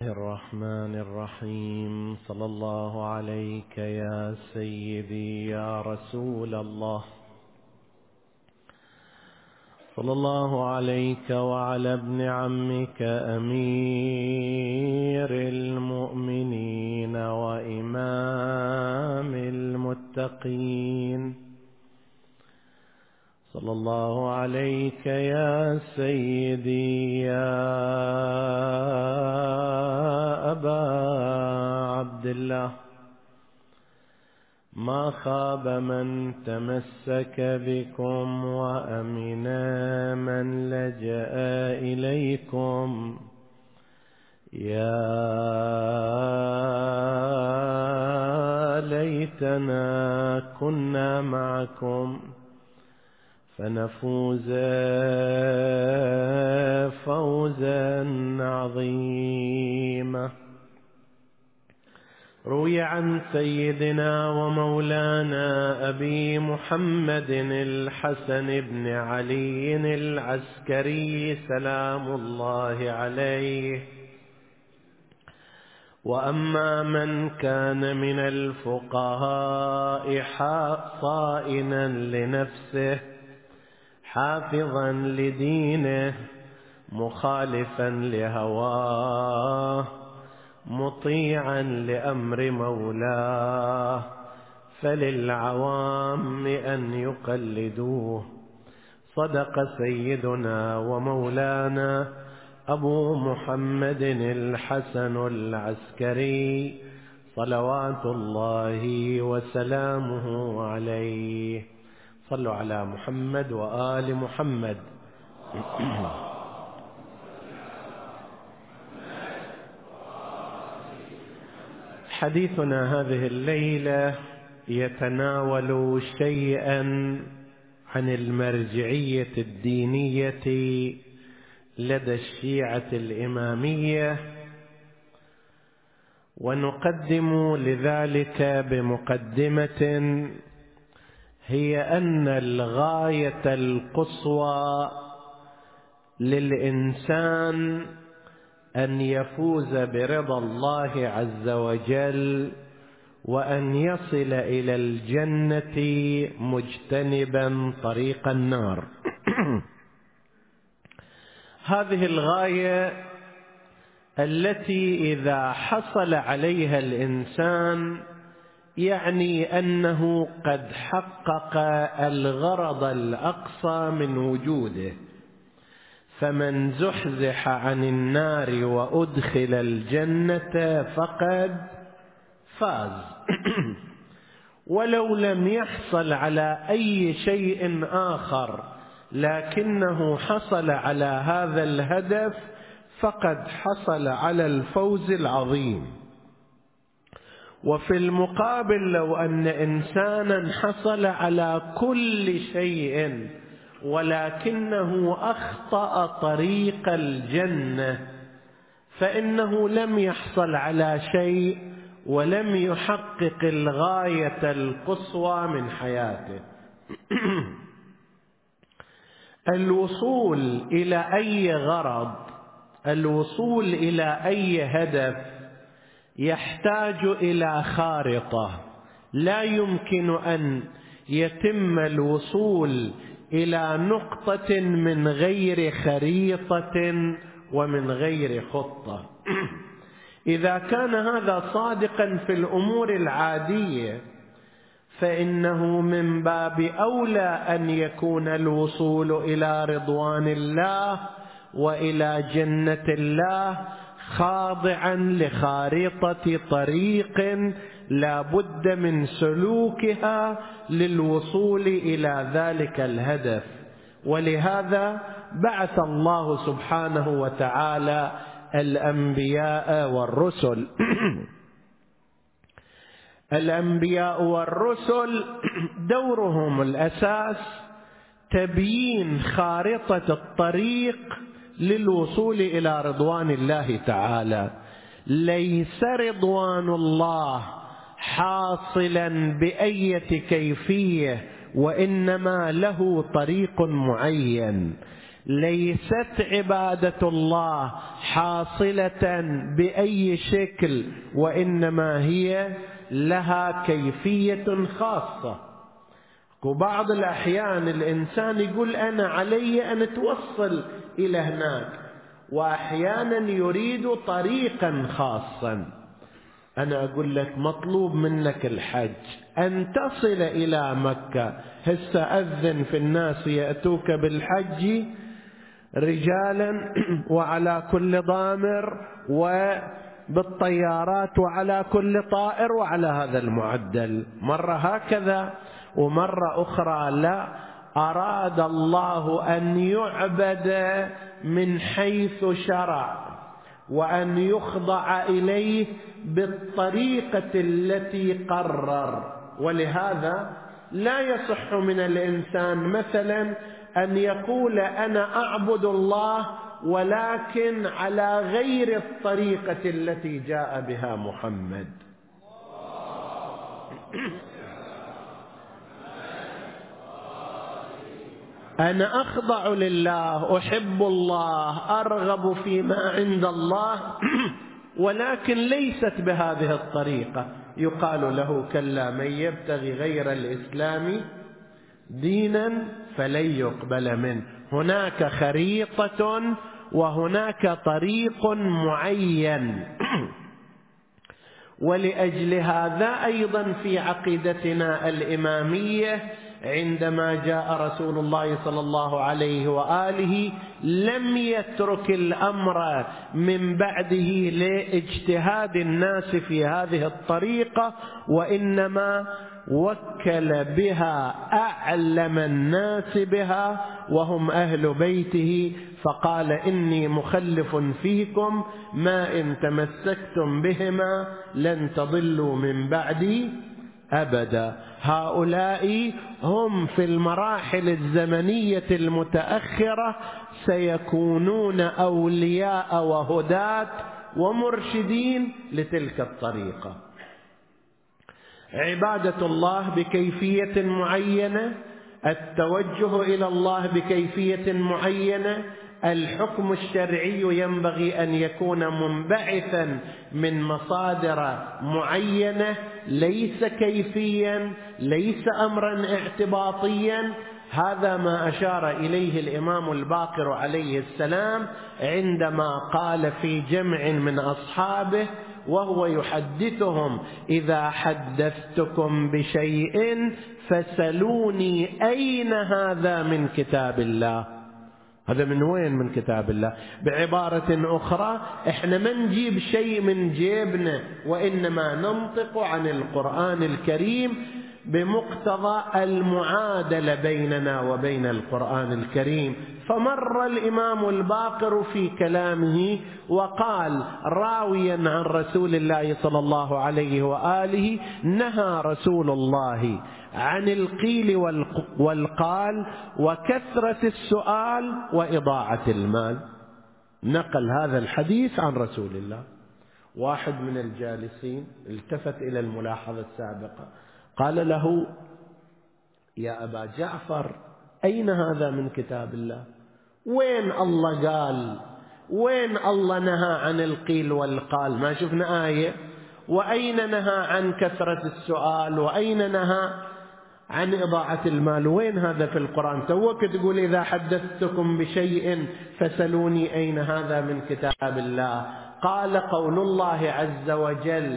الرحمن الرحيم. صلى الله عليك يا سيدي يا رسول الله، صلى الله عليك وعلى ابن عمك أمير المؤمنين وإمام المتقين، صلى الله عليك يا سيدي يا أبا عبد الله. ما خاب من تمسك بكم وأمن من لجأ إليكم، يا ليتنا كنا معكم فنفوز فوزا عظيما. روي عن سيدنا ومولانا أبي محمد الحسن بن علي العسكري سلام الله عليه: وأما من كان من الفقهاء صائنا لنفسه حافظا لدينه مخالفا لهواه مطيعا لأمر مولاه، فللعوام أن يقلدوه. صدق سيدنا ومولانا أبو محمد الحسن العسكري صلوات الله وسلامه عليه. صلوا على محمد وآل محمد. حديثنا هذه الليلة يتناول شيئا عن المرجعية الدينية لدى الشيعة الإمامية، ونقدم لذلك بمقدمة هي أن الغاية القصوى للإنسان أن يفوز برضا الله عز وجل وأن يصل إلى الجنة مجتنبا طريق النار. هذه الغاية التي إذا حصل عليها الإنسان يعني أنه قد حقق الغرض الأقصى من وجوده، فمن زحزح عن النار وأدخل الجنة فقد فاز. ولو لم يحصل على أي شيء آخر لكنه حصل على هذا الهدف فقد حصل على الفوز العظيم. وفي المقابل لو أن إنسانا حصل على كل شيء ولكنه أخطأ طريق الجنة فإنه لم يحصل على شيء ولم يحقق الغاية القصوى من حياته. الوصول إلى أي غرض، الوصول إلى أي هدف يحتاج إلى خارطة. لا يمكن أن يتم الوصول إلى نقطة من غير خريطة ومن غير خطة. إذا كان هذا صادقا في الأمور العادية فإنه من باب أولى أن يكون الوصول إلى رضوان الله وإلى جنة الله خاضعا لخارطة طريق لا بد من سلوكها للوصول إلى ذلك الهدف. ولهذا بعث الله سبحانه وتعالى الأنبياء والرسل. الأنبياء والرسل دورهم الأساس تبيين خارطة الطريق للوصول إلى رضوان الله تعالى. ليس رضوان الله حاصلا بأية كيفية، وإنما له طريق معين. ليست عبادة الله حاصلة بأي شكل، وإنما هي لها كيفية خاصة. وبعض الأحيان الإنسان يقول أنا علي أن أتوصل إلى هناك، وأحيانا يريد طريقا خاصا. أنا أقول لك مطلوب منك الحج، أن تصل إلى مكة. هسه أذن في الناس يأتوك بالحج رجالا وعلى كل ضامر وبالطيارات وعلى كل طائر وعلى هذا المعدل. مرة هكذا ومرة أخرى لا، أراد الله أن يعبد من حيث شرع، وأن يخضع إليه بالطريقة التي قرر. ولهذا لا يصح من الإنسان مثلا أن يقول أنا أعبد الله ولكن على غير الطريقة التي جاء بها محمد. أنا أخضع لله، أحب الله، أرغب فيما عند الله، ولكن ليست بهذه الطريقة. يقال له كلا من يبتغي غير الإسلام دينا فلن يقبل منه. هناك خريطة وهناك طريق معين. ولأجل هذا أيضا في عقيدتنا الإمامية عندما جاء رسول الله صلى الله عليه وآله لم يترك الأمر من بعده لاجتهاد الناس في هذه الطريقة، وإنما وكل بها أعلم الناس بها وهم أهل بيته، فقال إني مخلف فيكم ما إن تمسكتم بهما لن تضلوا من بعدي أبدا. هؤلاء هم في المراحل الزمنية المتأخرة سيكونون أولياء وهداة ومرشدين لتلك الطريقة. عبادة الله بكيفية معينة، التوجه إلى الله بكيفية معينة، الحكم الشرعي ينبغي أن يكون منبعثا من مصادر معينة، ليس كيفيا، ليس أمرا اعتباطيا. هذا ما أشار إليه الإمام الباقر عليه السلام عندما قال في جمع من أصحابه وهو يحدثهم: إذا حدثتكم بشيء فسلوني أين هذا من كتاب الله. هذا من وين؟ من كتاب الله. بعبارة أخرى، إحنا ما نجيب شيء من جيبنا، وإنما ننطق عن القرآن الكريم بمقتضى المعادلة بيننا وبين القرآن الكريم. فمر الإمام الباقر في كلامه وقال راويا عن رسول الله صلى الله عليه وآله: نهى رسول الله عن القيل والقال وكثرة السؤال وإضاعة المال. نقل هذا الحديث عن رسول الله. واحد من الجالسين التفت إلى الملاحظة السابقة، قال له: يا أبا جعفر، أين هذا من كتاب الله؟ وين الله قال؟ وين الله نهى عن القيل والقال؟ ما شفنا آية. وأين نهى عن كثرة السؤال؟ وأين نهى عن إضاعة المال؟ وين هذا في القرآن؟ توك تقول إذا حدثتكم بشيء فسلوني أين هذا من كتاب الله. قال: قول الله عز وجل: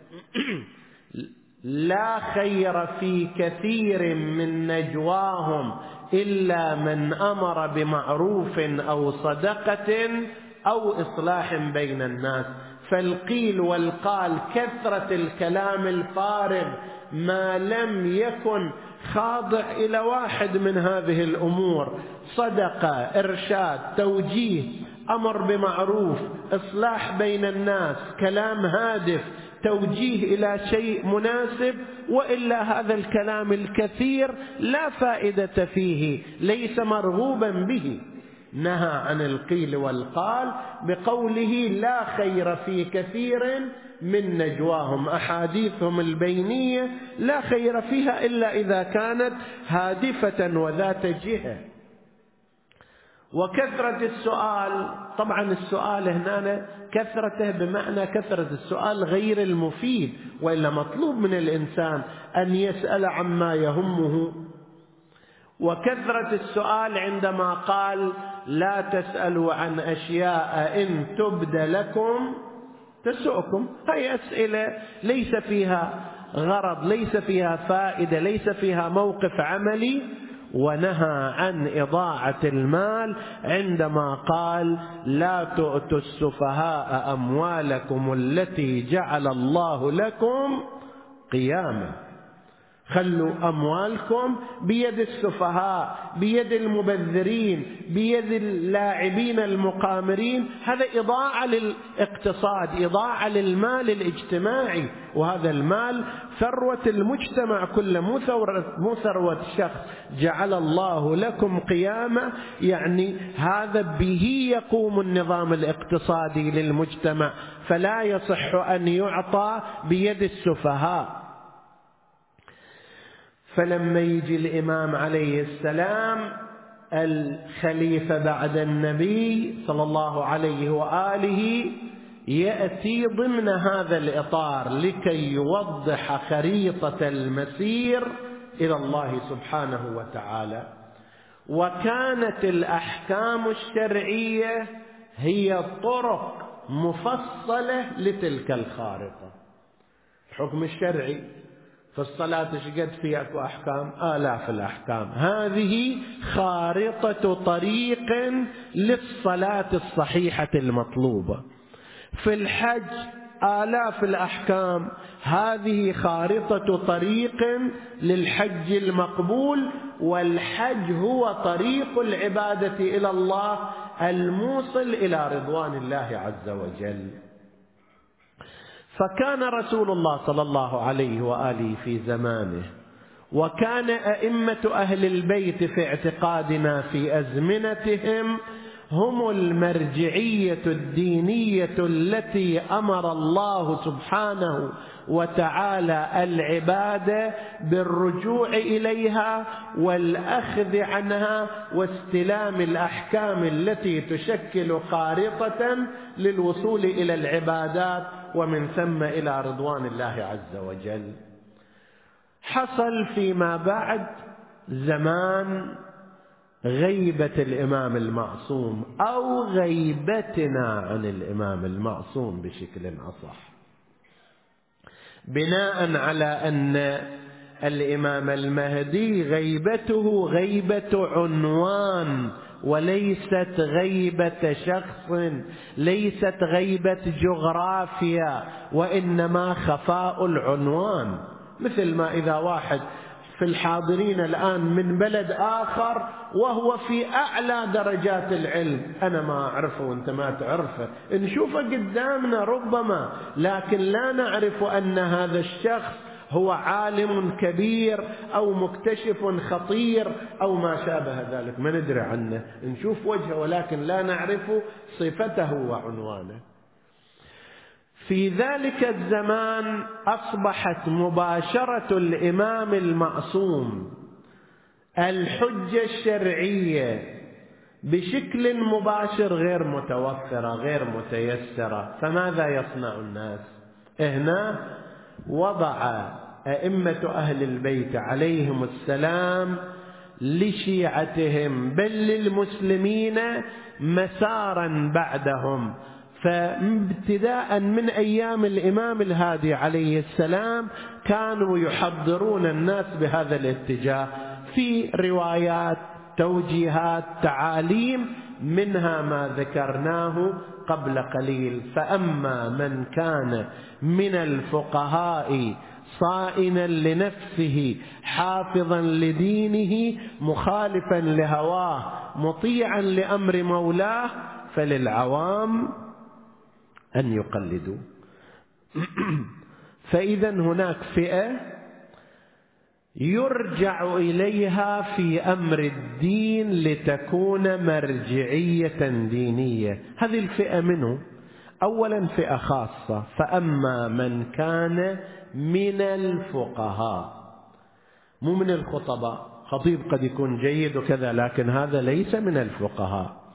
لا خير في كثير من نجواهم إلا من أمر بمعروف أو صدقة أو إصلاح بين الناس. فالقيل والقال، كثرة الكلام الفارغ، ما لم يكن خاضع إلى واحد من هذه الأمور: صدقة، إرشاد، توجيه، أمر بمعروف، إصلاح بين الناس، كلام هادف، توجيه إلى شيء مناسب، وإلا هذا الكلام الكثير لا فائدة فيه، ليس مرغوبا به. نهى عن القيل والقال بقوله: لا خير في كثير من نجواهم. أحاديثهم البينية لا خير فيها إلا إذا كانت هادفة وذات جهة. وكثرة السؤال، طبعا السؤال هنا كثرته بمعنى كثرة السؤال غير المفيد، وإلا مطلوب من الإنسان أن يسأل عما يهمه. وكثرة السؤال عندما قال لا تسألوا عن أشياء إن تبد لكم تسؤكم، هي أسئلة ليس فيها غرض، ليس فيها فائدة، ليس فيها موقف عملي. ونهى عن إضاعة المال عندما قال لا تؤتوا السفهاء أموالكم التي جعل الله لكم قياما. خلوا أموالكم بيد السفهاء، بيد المبذرين، بيد اللاعبين المقامرين. هذا إضاعة للاقتصاد، إضاعة للمال الاجتماعي، وهذا المال ثروة المجتمع كله، مو ثروة شخص. جعل الله لكم قيامة، يعني هذا به يقوم النظام الاقتصادي للمجتمع، فلا يصح أن يعطى بيد السفهاء. فلما يجي الإمام عليه السلام الخليفة بعد النبي صلى الله عليه وآله، يأتي ضمن هذا الإطار لكي يوضح خريطة المسير إلى الله سبحانه وتعالى. وكانت الأحكام الشرعية هي طرق مفصلة لتلك الخارطة. الحكم الشرعي في الصلاة شقد فيه أكو أحكام، آلاف الأحكام، هذه خارطة طريق للصلاة الصحيحة المطلوبة. في الحج آلاف الأحكام، هذه خارطة طريق للحج المقبول. والحج هو طريق العبادة إلى الله الموصل إلى رضوان الله عز وجل. فكان رسول الله صلى الله عليه وآله في زمانه، وكان أئمة أهل البيت في اعتقادنا في أزمنتهم هم المرجعية الدينية التي أمر الله سبحانه وتعالى العبادة بالرجوع إليها والأخذ عنها واستلام الأحكام التي تشكل خارطة للوصول إلى العبادات ومن ثم إلى رضوان الله عز وجل. حصل فيما بعد زمان غيبة الإمام المعصوم، أو غيبتنا عن الإمام المعصوم بشكل أصح، بناء على أن الإمام المهدي غيبته غيبة عنوان وليست غيبة شخص، ليست غيبة جغرافيا، وإنما خفاء العنوان. مثل ما إذا واحد في الحاضرين الآن من بلد آخر وهو في أعلى درجات العلم، أنا ما أعرفه وأنت ما تعرفه، نشوفه قدامنا ربما، لكن لا نعرف أن هذا الشخص هو عالم كبير أو مكتشف خطير أو ما شابه ذلك، ما ندري عنه، نشوف وجهه ولكن لا نعرف صفته وعنوانه. في ذلك الزمان أصبحت مباشرة الإمام المعصوم الحجة الشرعية بشكل مباشر غير متوفرة، غير متيسرة. فماذا يصنع الناس؟ هنا وضع أئمة أهل البيت عليهم السلام لشيعتهم بل للمسلمين مسارا بعدهم. فابتداء من أيام الإمام الهادي عليه السلام كانوا يحضرون الناس بهذا الاتجاه في روايات، توجيهات، تعاليم، منها ما ذكرناه قبل قليل. فأما من كان من الفقهاء صائنا لنفسه حافظا لدينه مخالفا لهواه مطيعا لأمر مولاه فللعوام أن يقلدوا. فإذا هناك فئة يرجع إليها في أمر الدين لتكون مرجعية دينية. هذه الفئة منه؟ أولا فئة خاصة، فأما من كان من الفقهاء، مو من الخطباء. خطيب قد يكون جيد وكذا، لكن هذا ليس من الفقهاء.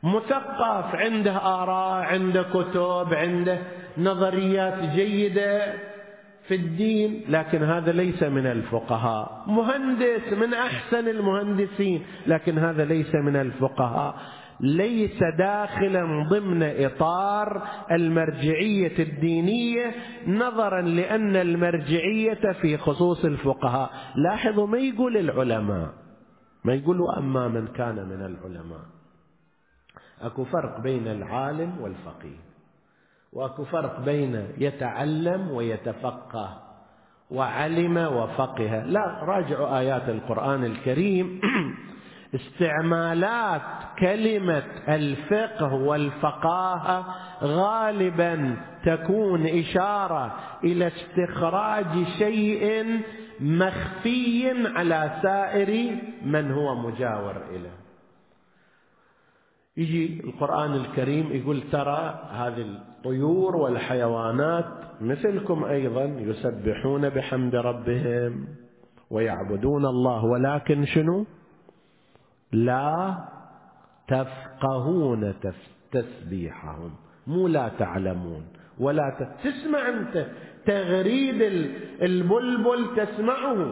مثقف، عنده آراء، عنده كتب، عنده نظريات جيدة في الدين، لكن هذا ليس من الفقهاء. مهندس من أحسن المهندسين، لكن هذا ليس من الفقهاء، ليس داخلا ضمن إطار المرجعية الدينية، نظرا لأن المرجعية في خصوص الفقهاء. لاحظوا ما يقول العلماء، ما يقولوا أما من كان من العلماء. أكو فرق بين العالم والفقيه، وأكو فرق بين يتعلم ويتفقه، وعلم وفقه. لا، راجعوا آيات القرآن الكريم استعمالات كلمة الفقه والفقاهة غالبا تكون إشارة إلى استخراج شيء مخفي على سائر من هو مجاور إليه. يجي القرآن الكريم يقول ترى هذه الطيور والحيوانات مثلكم أيضا يسبحون بحمد ربهم ويعبدون الله، ولكن شنو؟ لا تفقهون تسبيحهم، مو لا تعلمون ولا تسمع أنت تغريد البلبل تسمعه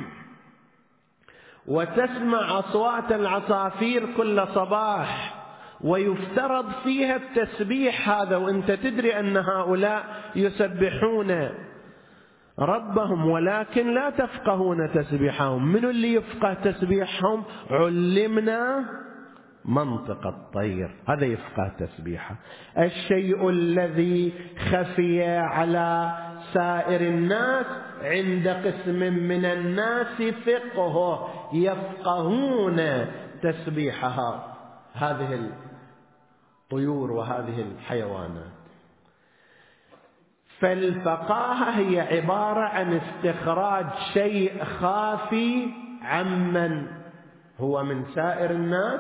وتسمع أصوات العصافير كل صباح، ويفترض فيها التسبيح هذا، وأنت تدري أن هؤلاء يسبحون ربهم ولكن لا تفقهون تسبيحهم. من اللي يفقه تسبيحهم؟ علمنا منطق الطير، هذا يفقه تسبيحه. الشيء الذي خفي على سائر الناس عند قسم من الناس فقهه، يفقهون تسبيحها هذه الطيور وهذه الحيوانات. فالفقاهة هي عبارة عن استخراج شيء خافي عمن هو من سائر الناس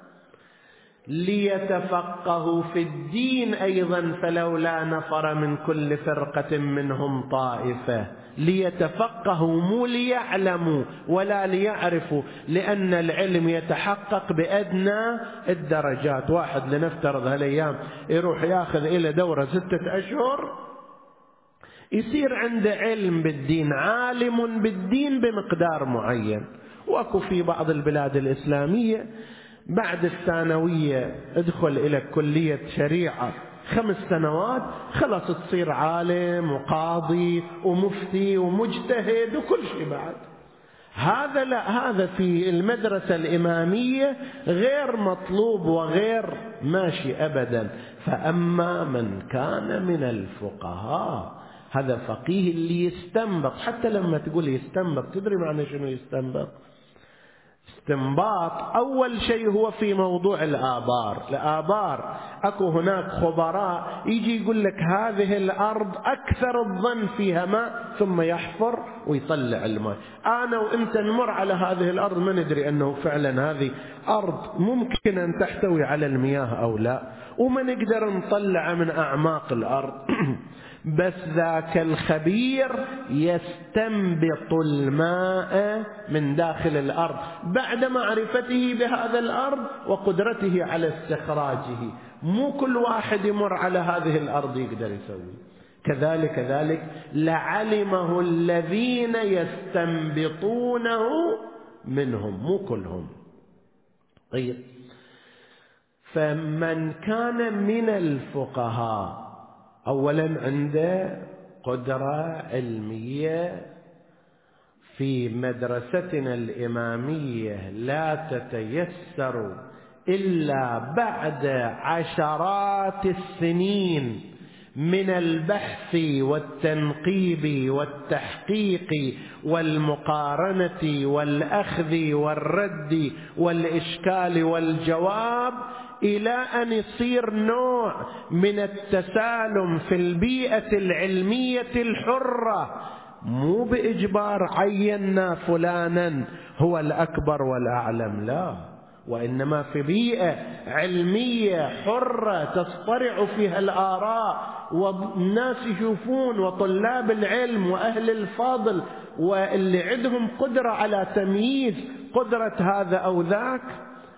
ليتفقهوا في الدين أيضا. فلولا نفر من كل فرقة منهم طائفة ليتفقهوا، مو ليعلموا ولا ليعرفوا، لأن العلم يتحقق بأدنى الدرجات. واحد لنفترض هالأيام يروح ياخذ إلى دورة 6 أشهر، يصير عنده علم بالدين، عالم بالدين بمقدار معين. واكو في بعض البلاد الإسلامية بعد الثانوية ادخل إلى كلية شريعة 5 سنوات، خلاص تصير عالم وقاضي ومفتي ومجتهد وكل شيء. بعد هذا لا، هذا في المدرسة الإمامية غير مطلوب وغير ماشي أبدا. فأما من كان من الفقهاء، هذا فقيه اللي يستنبط. حتى لما تقول يستنبط، تدري معنى شنو يستنبط؟ استنباط أول شيء هو في موضوع الآبار. أكو هناك خبراء يجي يقول لك هذه الأرض أكثر الظن فيها ماء، ثم يحفر ويطلع الماء. أنا وإنت نمر على هذه الأرض ما ندري أنه فعلا هذه أرض ممكن أن تحتوي على المياه أو لا، وما نقدر نطلع من أعماق الأرض. بس ذاك الخبير يستنبط الماء من داخل الأرض بعد معرفته بهذا الأرض وقدرته على استخراجه. مو كل واحد يمر على هذه الأرض يقدر يسوي كذلك لعلمه الذين يستنبطونه منهم، مو كلهم. طيب، فمن كان من الفقهاء أولا عنده قدرة علمية في مدرستنا الإمامية لا تتيسر إلا بعد عشرات السنين من البحث والتنقيب والتحقيق والمقارنة والأخذ والرد والإشكال والجواب، إلى أن يصير نوع من التسالم في البيئة العلمية الحرة، مو بإجبار عينا فلانا هو الأكبر والأعلم، لا، وإنما في بيئة علمية حرة تصطرع فيها الآراء، والناس يشوفون، وطلاب العلم وأهل الفضل واللي عندهم قدرة على تمييز قدرة هذا أو ذاك.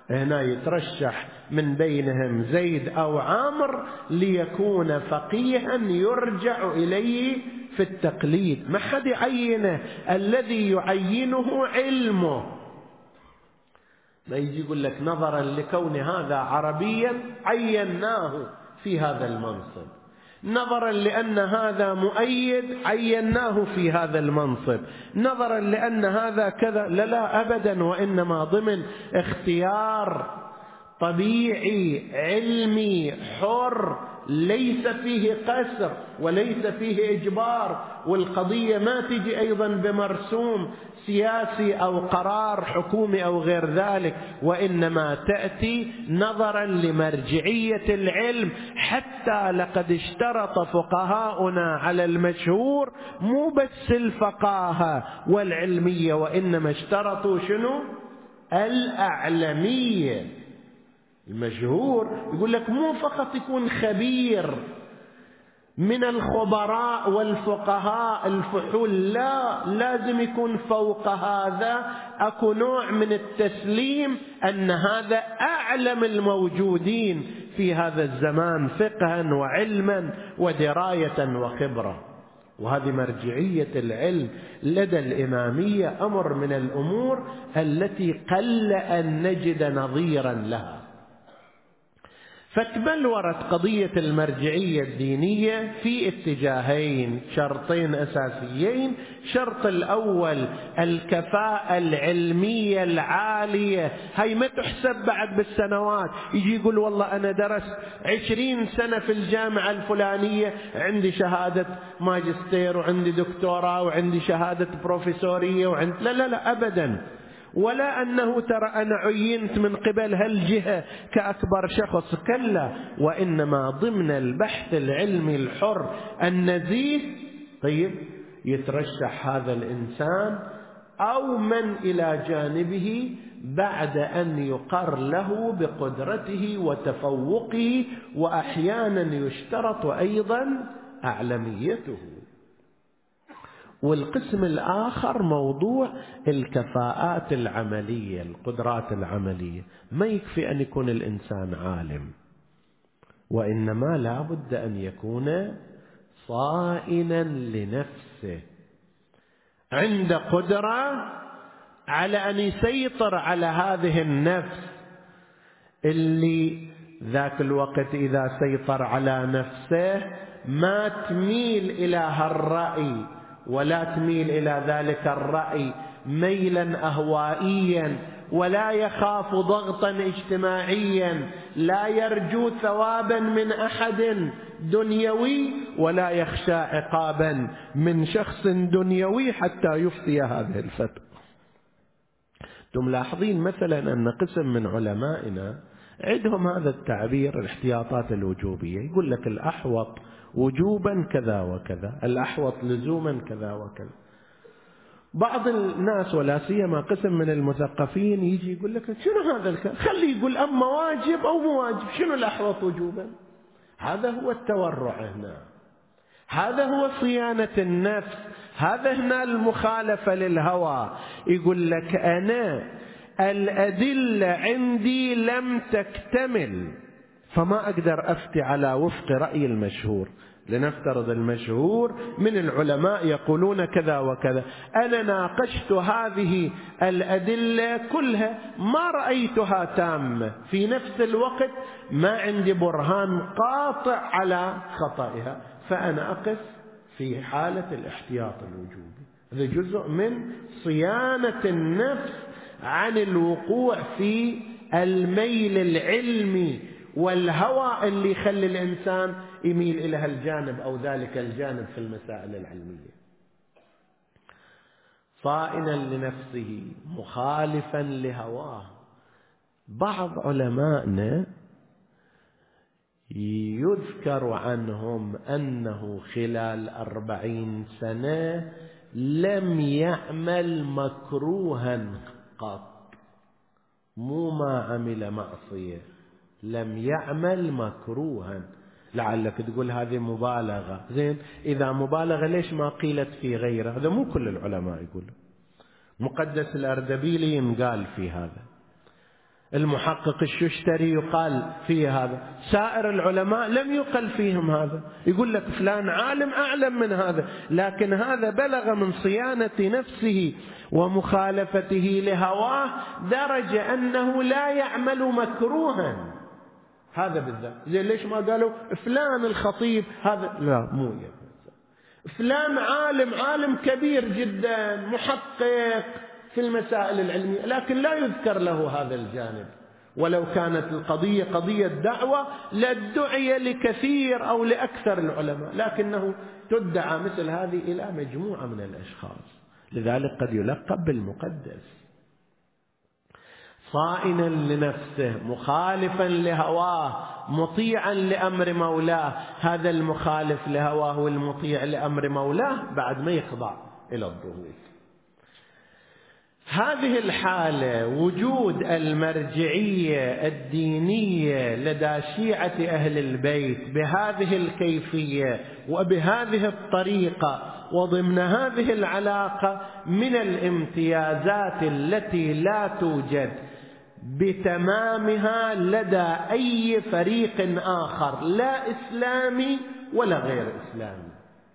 هنا يترشح من بينهم زيد أو عامر ليكون فقيها يرجع إليه في التقليد، ما حد يعينه، الذي يعينه علمه. ما يجي يقول لك نظرا لكون هذا عربيا عيناه في هذا المنصب، نظرا لأن هذا مؤيد عيناه في هذا المنصب، نظرا لأن هذا كذا. لا لا أبدا، وإنما ضمن اختيار طبيعي علمي حر، ليس فيه قسر وليس فيه إجبار. والقضية ما تجي أيضا بمرسوم سياسي أو قرار حكومي أو غير ذلك، وإنما تأتي نظرا لمرجعية العلم. حتى لقد اشترط فقهاؤنا على المشهور مو بس الفقاهة والعلمية، وإنما اشترطوا شنو؟ الأعلمية. المشهور يقول لك مو فقط يكون خبير من الخبراء والفقهاء الفحول، لا، لازم يكون فوق هذا أكو نوع من التسليم أن هذا أعلم الموجودين في هذا الزمان فقها وعلما ودراية وخبرة. وهذه مرجعية العلم لدى الإمامية أمر من الأمور التي قل أن نجد نظيرا لها. فتبلورت قضية المرجعية الدينية في اتجاهين، شرطين أساسيين. شرط الأول الكفاءة العلمية العالية، هاي ما تحسب بعد بالسنوات. يجي يقول والله أنا درست 20 سنة في الجامعة الفلانية، عندي شهادة ماجستير وعندي دكتوراه وعندي شهادة بروفيسورية لا لا لا أبدا. ولا أنه ترى أنا عينت من قبل هالجهة كأكبر شخص، كلا، وإنما ضمن البحث العلمي الحر النزيه. طيب يترشح هذا الإنسان أو من إلى جانبه بعد أن يقر له بقدرته وتفوقه، وأحيانا يشترط أيضا أعلميته. والقسم الآخر موضوع الكفاءات العملية، القدرات العملية. ما يكفي أن يكون الإنسان عالم، وإنما لا بد أن يكون صائنا لنفسه، عند قدرة على أن يسيطر على هذه النفس اللي ذاك الوقت إذا سيطر على نفسه ما تميل إلى هالرأي ولا تميل إلى ذلك الرأي ميلا أهوائيا، ولا يخاف ضغطا اجتماعيا، لا يرجو ثوابا من أحد دنيوي، ولا يخشى عقابا من شخص دنيوي حتى يفتي هذه الفتوى. انتم لاحظين مثلا أن قسم من علمائنا عندهم هذا التعبير الاحتياطات الوجوبية، يقول لك الأحوط وجوبا كذا وكذا، الأحوط لزوما كذا وكذا. بعض الناس ولا سيما قسم من المثقفين يجي يقول لك شنو هذا الكلام، خليه يقول أما واجب أو مو واجب، شنو الأحوط وجوبا؟ هذا هو التورع هنا، هذا هو صيانة النفس، هذا هنا المخالفة للهوى. يقول لك أنا الأدلة عندي لم تكتمل، فما أقدر أفتي على وفق رأي المشهور. لنفترض المشهور من العلماء يقولون كذا وكذا، أنا ناقشت هذه الأدلة كلها ما رأيتها تامة، في نفس الوقت ما عندي برهان قاطع على خطئها، فأنا أقف في حالة الاحتياط الوجوبي. هذا جزء من صيانة النفس عن الوقوع في الميل العلمي والهوى اللي يخلي الإنسان يميل إلى هالجانب أو ذلك الجانب في المسائل العلمية. صائنا لنفسه مخالفا لهواه. بعض علمائنا يذكر عنهم أنه خلال 40 سنة لم يعمل مكروها قط، مو ما عمل معصية، لم يعمل مكروها. لعلك تقول هذه مبالغة، زين، إذا مبالغة ليش ما قيلت في غيره؟ هذا مو كل العلماء يقولوا. مقدس الأردبيلي قال في هذا المحقق الششتري يقال فيه هذا، سائر العلماء لم يقل فيهم هذا. يقول لك فلان عالم أعلم من هذا، لكن هذا بلغ من صيانة نفسه ومخالفته لهواه درجة أنه لا يعمل مكروها. هذا بالذات زي ليش ما قالوا فلان الخطيب هذا؟ لا، مو فلان عالم كبير جدا محقق في المسائل العلمية، لكن لا يذكر له هذا الجانب. ولو كانت القضية قضية دعوة لادعي لكثير أو لأكثر العلماء، لكنه تدعى مثل هذه إلى مجموعة من الأشخاص، لذلك قد يلقب بالمقدس. صائنا لنفسه، مخالفا لهواه، مطيعا لأمر مولاه. هذا المخالف لهواه والمطيع لأمر مولاه بعد ما يخضع إلى الضغوط. هذه الحالة، وجود المرجعية الدينية لدى شيعة أهل البيت بهذه الكيفية وبهذه الطريقة وضمن هذه العلاقة، من الامتيازات التي لا توجد بتمامها لدى أي فريق آخر، لا إسلامي ولا غير إسلامي.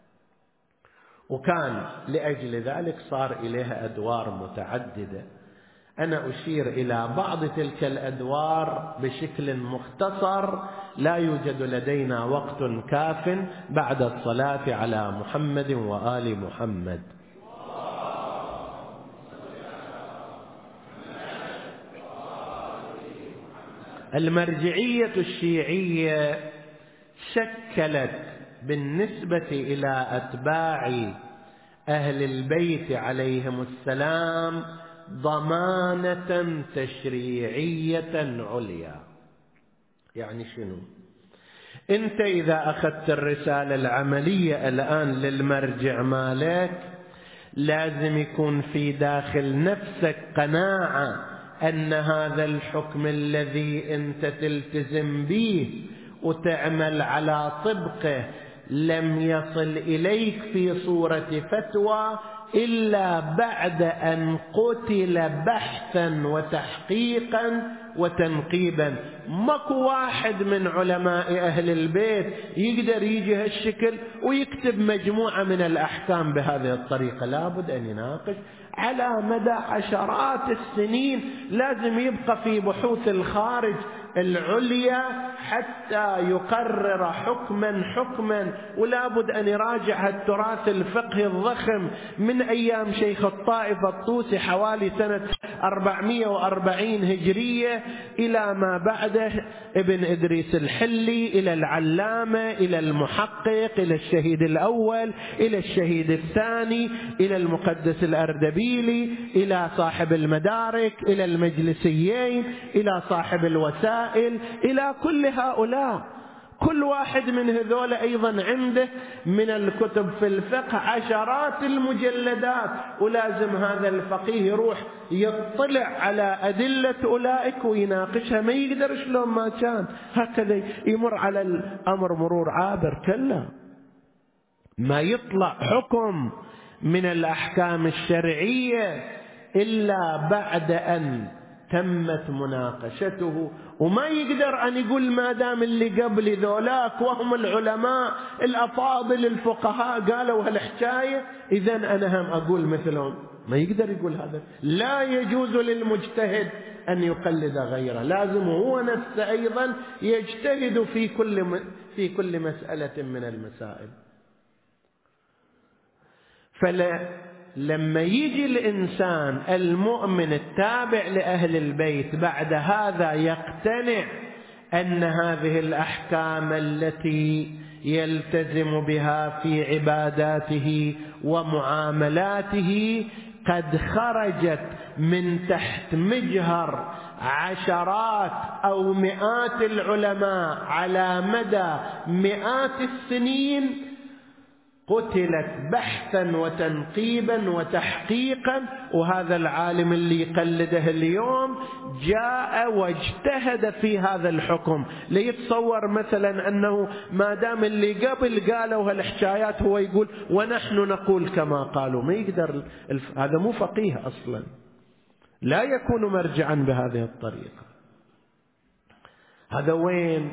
وكان لأجل ذلك صار إليها أدوار متعددة. أنا أشير إلى بعض تلك الأدوار بشكل مختصر، لا يوجد لدينا وقت كاف بعد الصلاة على محمد وآل محمد. المرجعية الشيعية شكلت بالنسبة إلى أتباع أهل البيت عليهم السلام ضمانة تشريعية عليا. يعني شنو؟ أنت إذا أخذت الرسالة العملية الآن للمرجع مالك، لازم يكون في داخل نفسك قناعة أن هذا الحكم الذي أنت تلتزم به وتعمل على طبقه لم يصل إليك في صورة فتوى إلا بعد أن قتل بحثا وتحقيقا وتنقيبا. ماكو واحد من علماء أهل البيت يقدر يجي هالشكل ويكتب مجموعة من الأحكام بهذه الطريقة، لابد أن يناقش على مدى عشرات السنين، لازم يبقى في بحوث الخارج العليا حتى يقرر حكما، ولا بد أن يراجع التراث الفقهي الضخم من أيام شيخ الطائفة الطوسي حوالي سنة 440 هجرية إلى ما بعده ابن إدريس الحلي، إلى العلامة، إلى المحقق، إلى الشهيد الأول، إلى الشهيد الثاني، إلى المقدس الأردبيلي، إلى صاحب المدارك، إلى المجلسيين، إلى صاحب الوسائل، إلى كل هؤلاء. كل واحد من هذول أيضا عنده من الكتب في الفقه عشرات المجلدات، ولازم هذا الفقيه يروح يطلع على أدلة أولئك ويناقشها، ما يقدر شلون ما كان هكذا يمر على الأمر مرور عابر. كلا، ما يطلع حكم من الأحكام الشرعية إلا بعد أن تمت مناقشته، وما يقدر أن يقول ما دام اللي قبل ذولاك وهم العلماء الأفاضل الفقهاء قالوا هالحكاية إذن أنا هم أقول مثلهم. ما يقدر يقول هذا. لا يجوز للمجتهد أن يقلد غيره، لازم هو نفسه أيضا يجتهد في كل مسألة من المسائل. لما يجي الإنسان المؤمن التابع لأهل البيت بعد هذا يقتنع أن هذه الأحكام التي يلتزم بها في عباداته ومعاملاته قد خرجت من تحت مجهر عشرات أو مئات العلماء على مدى مئات السنين، قتلت بحثا وتنقيبا وتحقيقا، وهذا العالم اللي يقلده اليوم جاء واجتهد في هذا الحكم. ليتصور مثلا أنه ما دام اللي قبل قالوا هالحكايات هو يقول ونحن نقول كما قالوا. ما يقدر، هذا مو فقيه أصلا، لا يكون مرجعا بهذه الطريقة. هذا وين؟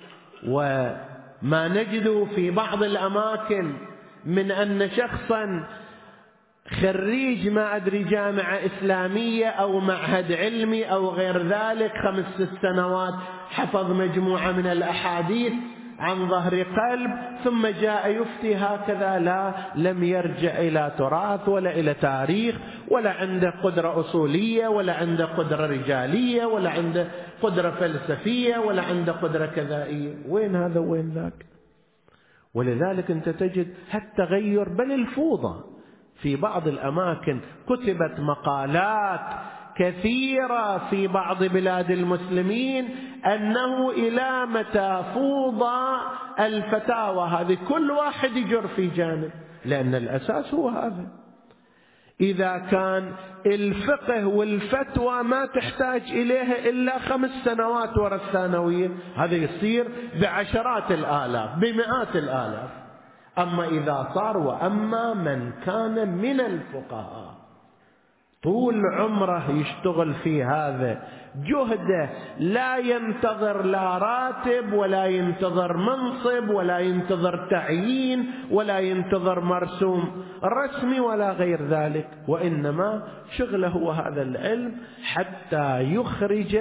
وما نجد في بعض الأماكن من أن شخصا خريج ما أدري جامعة إسلامية أو معهد علمي أو غير ذلك 5 سنوات حفظ مجموعة من الأحاديث عن ظهر قلب ثم جاء يفتي هكذا، لا، لم يرجع إلى تراث ولا إلى تاريخ ولا عنده قدرة أصولية ولا عنده قدرة رجالية ولا عنده قدرة فلسفية ولا عنده قدرة كذائية. وين هذا وين ذاك؟ ولذلك أنت تجد التغير بل الفوضى في بعض الأماكن. كتبت مقالات كثيرة في بعض بلاد المسلمين أنه إلى متى فوضى الفتاوى هذه، كل واحد يجر في جانب، لأن الأساس هو هذا. إذا كان الفقه والفتوى ما تحتاج إليها إلا 5 سنوات وراء الثانوية، هذا يصير بعشرات الآلاف بمئات الآلاف. أما إذا صار وأما من كان من الفقهاء طول عمره يشتغل في هذا جهده، لا ينتظر لا راتب ولا ينتظر منصب ولا ينتظر تعيين ولا ينتظر مرسوم رسمي ولا غير ذلك، وإنما شغله هو هذا العلم حتى يخرج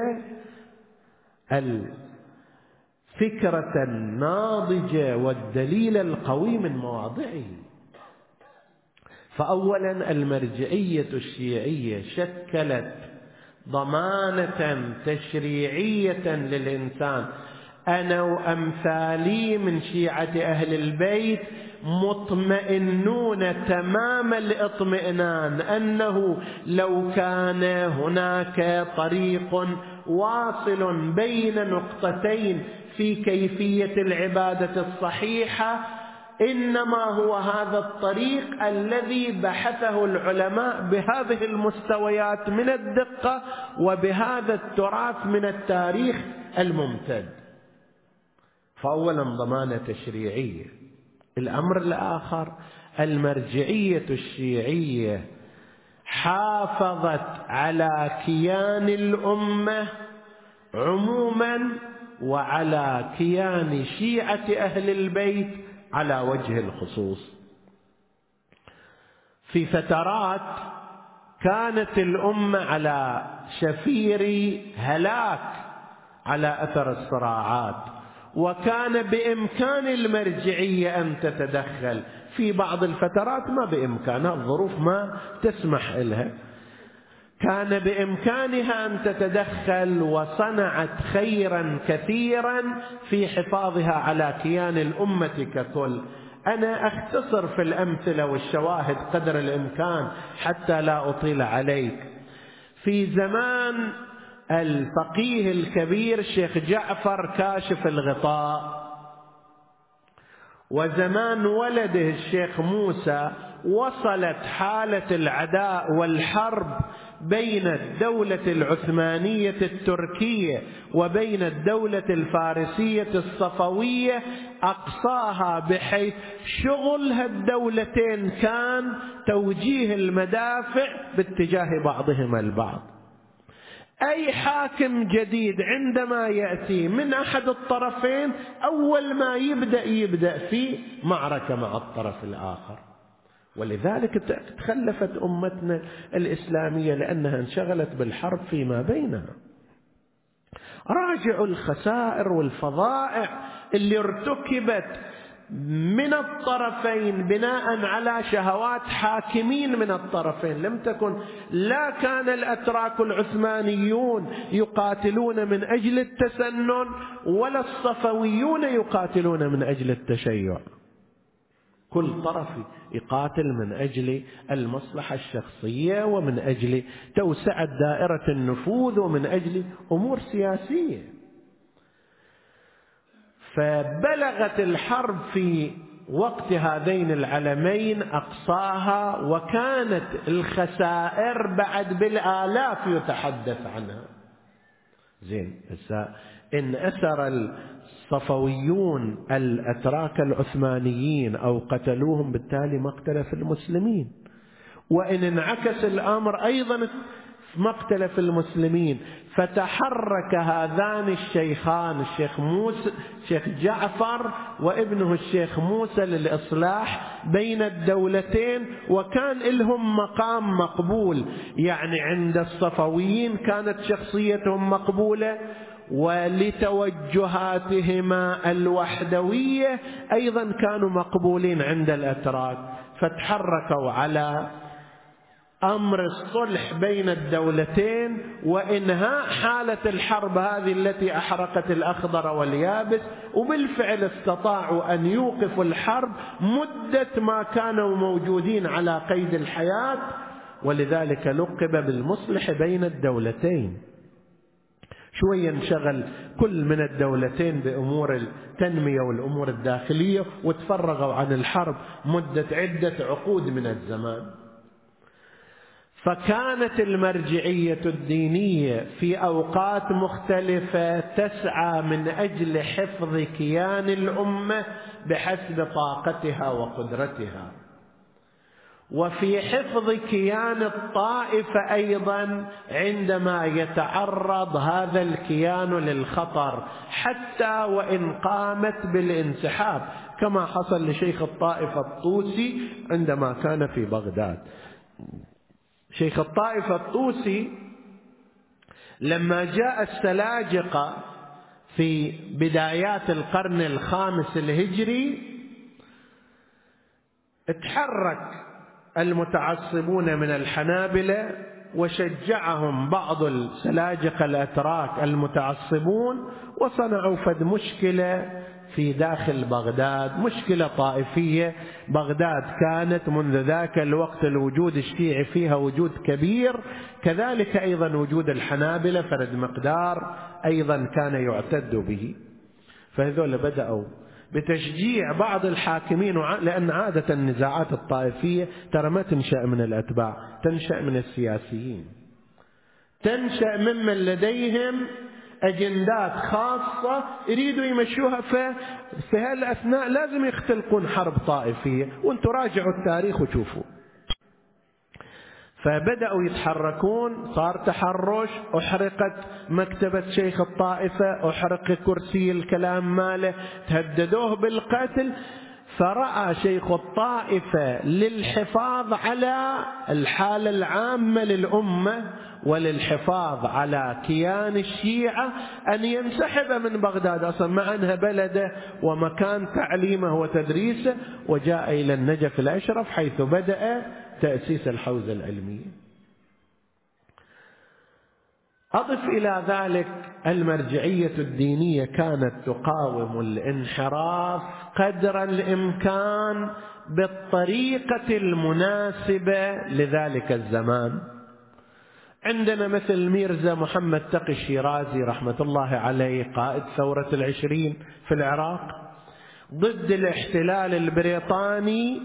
الفكرة الناضجة والدليل القوي من مواضعه. فأولا المرجعية الشيعية شكلت ضمانة تشريعية للإنسان. أنا وأمثالي من شيعة أهل البيت مطمئنون تمام الاطمئنان أنه لو كان هناك طريق واصل بين نقطتين في كيفية العبادة الصحيحة، إنما هو هذا الطريق الذي بحثه العلماء بهذه المستويات من الدقة وبهذا التراث من التاريخ الممتد. فأولا ضمانة تشريعية. الأمر الآخر المرجعية الشيعية حافظت على كيان الأمة عموما وعلى كيان شيعة أهل البيت على وجه الخصوص. في فترات كانت الأمة على شفير هلاك على أثر الصراعات، وكان بإمكان المرجعية أن تتدخل. في بعض الفترات ما بإمكانها، الظروف ما تسمح لها، كان بإمكانها أن تتدخل وصنعت خيرا كثيرا في حفاظها على كيان الأمة ككل. أنا أختصر في الأمثلة والشواهد قدر الإمكان حتى لا أطيل عليك. في زمان الفقيه الكبير شيخ جعفر كاشف الغطاء، وزمان ولده الشيخ موسى، وصلت حالة العداء والحرب بين الدولة العثمانية التركية وبين الدولة الفارسية الصفوية أقصاها، بحيث شغل هالدولتين كان توجيه المدافع باتجاه بعضهما البعض. أي حاكم جديد عندما يأتي من أحد الطرفين أول ما يبدأ في معركة مع الطرف الآخر. ولذلك تخلفت أمتنا الإسلامية لأنها انشغلت بالحرب فيما بينها. راجعوا الخسائر والفظائع اللي ارتكبت من الطرفين بناء على شهوات حاكمين من الطرفين. لم تكن، لا كان الأتراك العثمانيون يقاتلون من أجل التسنن ولا الصفويون يقاتلون من أجل التشيع. كل طرف يقاتل من أجل المصلحة الشخصية ومن أجل توسعة دائرة النفوذ ومن أجل أمور سياسية. فبلغت الحرب في وقت هذين العلمين أقصاها، وكانت الخسائر بعد بالآلاف يتحدث عنها. زين، إن أثر الصفويون الأتراك العثمانيين أو قتلوهم، بالتالي مقتل في المسلمين. وإن انعكس الأمر أيضا مقتله في المسلمين، فتحرك هذان الشيخان، الشيخ جعفر وابنه الشيخ موسى، للإصلاح بين الدولتين، وكان لهم مقام مقبول. يعني عند الصفويين كانت شخصيتهم مقبولة، ولتوجهاتهما الوحدوية أيضا كانوا مقبولين عند الأتراك، فتحركوا على أمر الصلح بين الدولتين وإنهاء حالة الحرب هذه التي أحرقت الأخضر واليابس، وبالفعل استطاعوا أن يوقفوا الحرب مدة ما كانوا موجودين على قيد الحياة، ولذلك لقب بالمصلح بين الدولتين. شوية انشغل كل من الدولتين بأمور التنمية والأمور الداخلية، وتفرغوا عن الحرب مدة عدة عقود من الزمان. فكانت المرجعية الدينية في أوقات مختلفة تسعى من أجل حفظ كيان الأمة بحسب طاقتها وقدرتها، وفي حفظ كيان الطائفة أيضا عندما يتعرض هذا الكيان للخطر، حتى وإن قامت بالانسحاب، كما حصل لشيخ الطائفة الطوسي عندما كان في بغداد. شيخ الطائفة الطوسي لما جاء السلاجقة في بدايات القرن الخامس الهجري، اتحرك المتعصبون من الحنابلة وشجعهم بعض السلاجقة الأتراك المتعصبون، وصنعوا فد مشكلة في داخل بغداد، مشكلة طائفية. بغداد كانت منذ ذاك الوقت الوجود الشيعي فيها وجود كبير، كذلك أيضا وجود الحنابلة فرد مقدار أيضا كان يعتد به. فهذول بدأوا بتشجيع بعض الحاكمين، لأن عادة النزاعات الطائفية ترى ما تنشأ من الأتباع، تنشأ من السياسيين، تنشأ ممن لديهم أجندات خاصة يريدوا يمشوها، في هالأثناء لازم يختلقون حرب طائفية، وانتم راجعوا التاريخ وشوفوا. فبدأوا يتحركون، صار تحرش، أحرقت مكتبة شيخ الطائفة، أحرق كرسي الكلام ماله، تهددوه بالقتل. فرأى شيخ الطائفة للحفاظ على الحالة العامة للأمة وللحفاظ على كيان الشيعة أن ينسحب من بغداد، أصلا مع أنها بلده ومكان تعليمه وتدريسه، وجاء إلى النجف الأشرف حيث بدأ تأسيس الحوزة العلمية. أضف إلى ذلك المرجعية الدينية كانت تقاوم الانحراف قدر الإمكان بالطريقة المناسبة لذلك الزمان. عندنا مثل ميرزا محمد تقي الشيرازي رحمة الله عليه، قائد ثورة 20 في العراق ضد الاحتلال البريطاني،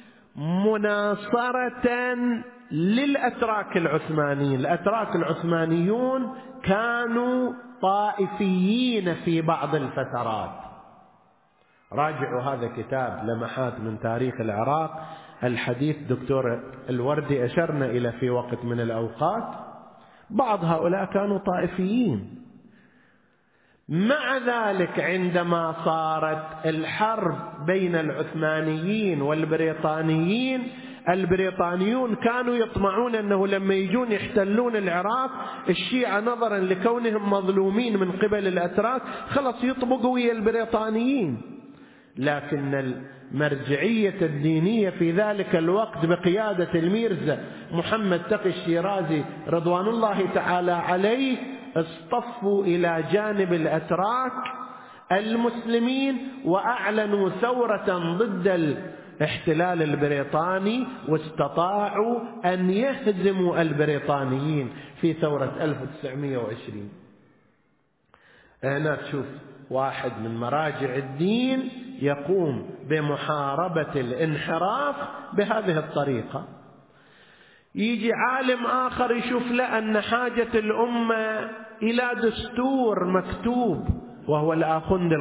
مناصرة للأتراك العثمانيين. الأتراك العثمانيون كانوا طائفيين في بعض الفترات، راجعوا هذا كتاب لمحات من تاريخ العراق الحديث دكتور الوردي أشرنا إلى في وقت من الأوقات، بعض هؤلاء كانوا طائفيين. مع ذلك عندما صارت الحرب بين العثمانيين والبريطانيين، البريطانيون كانوا يطمعون أنه لما يجون يحتلون العراق، الشيعة نظرا لكونهم مظلومين من قبل الأتراك خلص يطبقوا ويا البريطانيين. لكن المرجعية الدينية في ذلك الوقت بقيادة الميرزا محمد تقي الشيرازي رضوان الله تعالى عليه اصطفوا إلى جانب الأتراك المسلمين، وأعلنوا ثورة ضد الاحتلال البريطاني، واستطاعوا أن يهزموا البريطانيين في ثورة 1920. هنا تشوف واحد من مراجع الدين يقوم بمحاربة الانحراف بهذه الطريقة. يجي عالم آخر يشوف لأن حاجة الأمة إلى دستور مكتوب، وهو الآخوند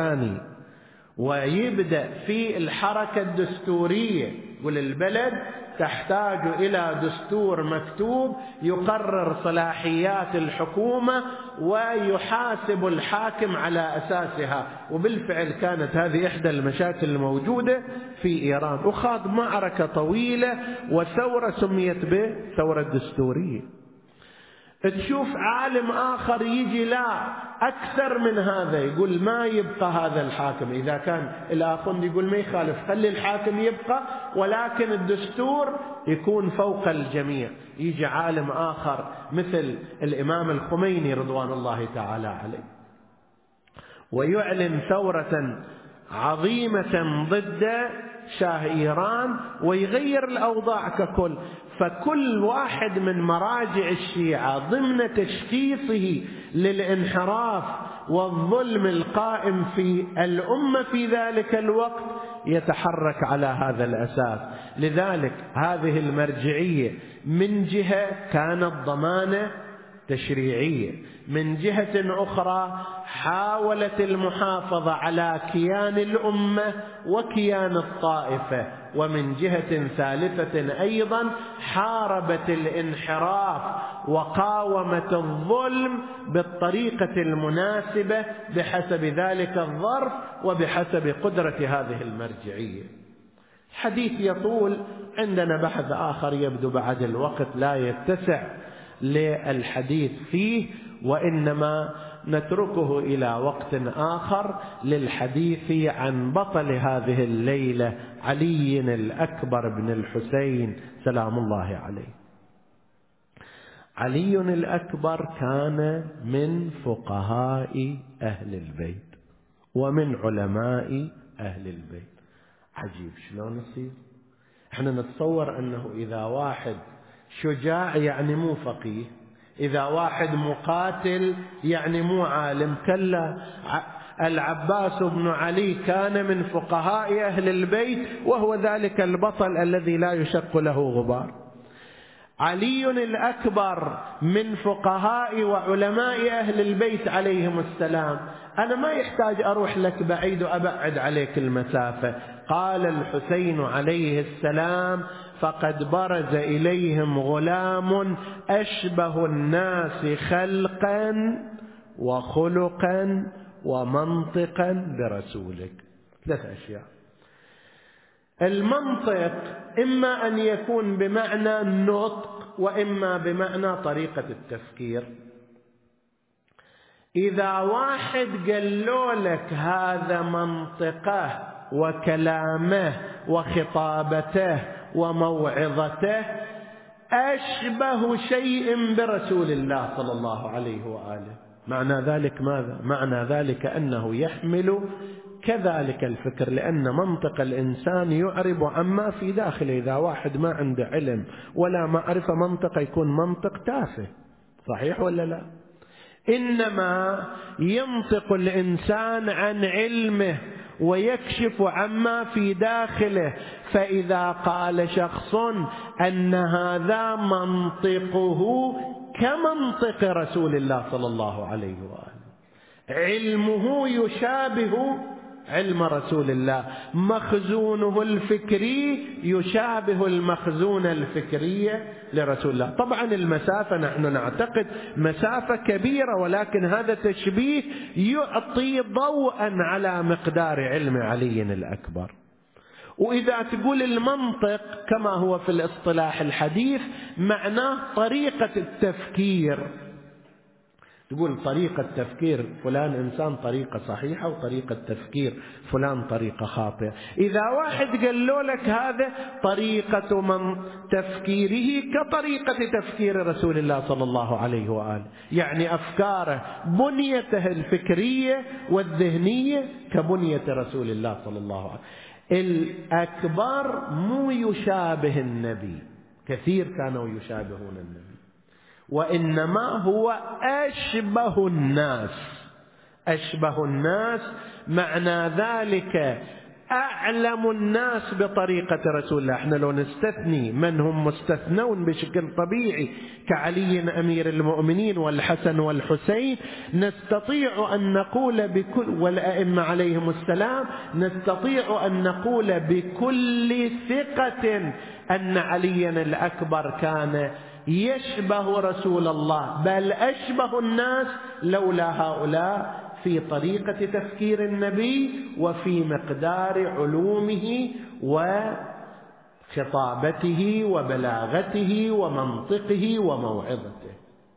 الخراساني، ويبدأ في الحركة الدستورية، يقول البلد تحتاج إلى دستور مكتوب يقرر صلاحيات الحكومة ويحاسب الحاكم على أساسها. وبالفعل كانت هذه إحدى المشاكل الموجودة في إيران، وخاض معركة طويلة وثورة سميت بالثورة الدستورية. تشوف عالم آخر يجي لا أكثر من هذا، يقول ما يبقى هذا الحاكم. إذا كان الآخر يقول ما يخالف، خلي الحاكم يبقى ولكن الدستور يكون فوق الجميع. يجي عالم آخر مثل الإمام الخميني رضوان الله تعالى عليه ويعلن ثورة عظيمة ضد شاه إيران ويغير الأوضاع ككل. فكل واحد من مراجع الشيعة ضمن تشخيصه للانحراف والظلم القائم في الأمة في ذلك الوقت يتحرك على هذا الأساس. لذلك هذه المرجعية من جهة كانت ضمانة تشريعية، من جهة أخرى حاولت المحافظة على كيان الأمة وكيان الطائفة، ومن جهة ثالثة أيضا حاربت الانحراف وقاومت الظلم بالطريقة المناسبة بحسب ذلك الظرف وبحسب قدرة هذه المرجعية. الحديث يطول، عندنا بحث آخر يبدو بعد الوقت لا يتسع للحديث فيه، وإنما نتركه إلى وقت آخر للحديث عن بطل هذه الليلة علي الأكبر بن الحسين سلام الله عليه. علي الأكبر كان من فقهاء أهل البيت ومن علماء أهل البيت. عجيب شلون يصير؟ احنا نتصور أنه إذا واحد شجاع يعني مو فقيه، إذا واحد مقاتل يعني مو عالم. كلا، العباس بن علي كان من فقهاء أهل البيت وهو ذلك البطل الذي لا يشق له غبار. علي الأكبر من فقهاء وعلماء أهل البيت عليهم السلام. أنا ما يحتاج أروح لك بعيد وأبعد عليك المسافة. قال الحسين عليه السلام: فقد برز إليهم غلام أشبه الناس خلقا وخلقا ومنطقا برسولك. 3 أشياء. المنطق إما أن يكون بمعنى النطق وإما بمعنى طريقة التفكير. إذا واحد قال لك هذا منطقه وكلامه وخطابته وموعظته أشبه شيء برسول الله صلى الله عليه وآله، معنى ذلك ماذا؟ معنى ذلك أنه يحمل كذلك الفكر، لأن منطق الإنسان يعرب عما في داخله. إذا واحد ما عنده علم ولا معرفة منطق يكون منطق تافه، صحيح ولا لا؟ إنما ينطق الإنسان عن علمه ويكشف عما في داخله. فإذا قال شخص أن هذا منطقه كمنطق رسول الله صلى الله عليه وآله، علمه يشابه علم رسول الله، مخزونه الفكري يشابه المخزون الفكري لرسول الله. طبعا المسافة نحن نعتقد مسافة كبيرة، ولكن هذا تشبيه يعطي ضوءا على مقدار علم علي الأكبر. وإذا تقول المنطق كما هو في الاصطلاح الحديث معناه طريقة التفكير، تقول طريقة تفكير فلان إنسان طريقة صحيحة وطريقة تفكير فلان طريقة خاطئة. إذا واحد قال لك هذا طريقة من تفكيره كطريقة تفكير رسول الله صلى الله عليه وآله، يعني أفكاره بنيته الفكرية والذهنية كبنية رسول الله صلى الله عليه وآله. الأكبر مو يشابه النبي، كثير كانوا يشابهون النبي، وإنما هو أشبه الناس. أشبه الناس معنى ذلك أعلم الناس بطريقة رسول الله. احنا لو نستثني من هم مستثنون بشكل طبيعي كعلي أمير المؤمنين والحسن والحسين، نستطيع أن نقول والأئمة عليهم السلام، نستطيع أن نقول بكل ثقة أن عليا الأكبر كان يشبه رسول الله، بل أشبه الناس لولا هؤلاء في طريقة تفكير النبي وفي مقدار علومه وخطابته وبلاغته ومنطقه وموعظته.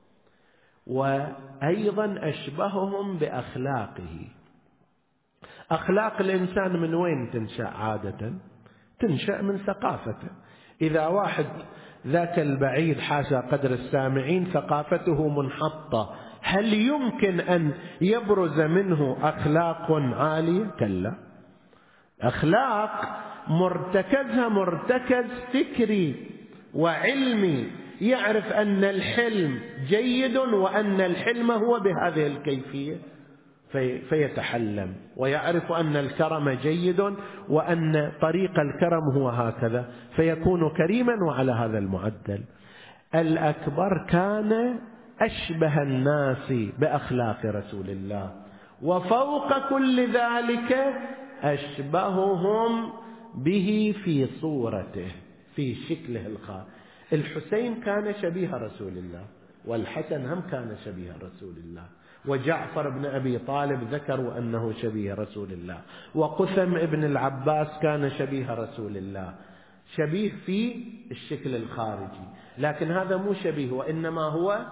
وأيضا أشبههم بأخلاقه. أخلاق الإنسان من وين تنشأ عادة؟ تنشأ من ثقافته. إذا واحد ذاك البعيد حاشا قدر السامعين ثقافته منحطة، هل يمكن أن يبرز منه أخلاق عالية؟ كلا. أخلاق مرتكزها مرتكز فكري وعلمي، يعرف أن الحلم جيد وأن الحلم هو بهذه الكيفية فيتحلم، ويعرف أن الكرم جيد وأن طريق الكرم هو هكذا فيكون كريما وعلى هذا المعدل. الأكبر كان أشبه الناس بأخلاق رسول الله، وفوق كل ذلك أشبههم به في صورته، في شكله الخاص. الحسين كان شبيه رسول الله، والحسن هم كان شبيه رسول الله، وجعفر بن أبي طالب ذكروا أنه شبيه رسول الله، وقثم ابن العباس كان شبيه رسول الله، شبيه في الشكل الخارجي، لكن هذا مو شبيه، وإنما هو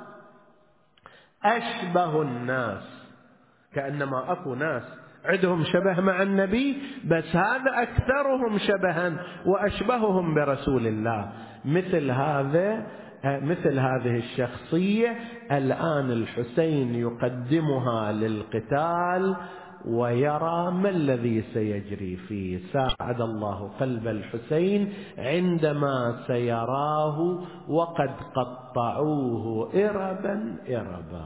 أشبه الناس. كأنما أكو ناس عندهم شبه مع النبي، بس هذا أكثرهم شبها وأشبههم برسول الله. مثل هذه الشخصية الآن الحسين يقدمها للقتال ويرى ما الذي سيجري فيه. ساعد الله قلب الحسين عندما سيراه وقد قطعوه إربا إربا.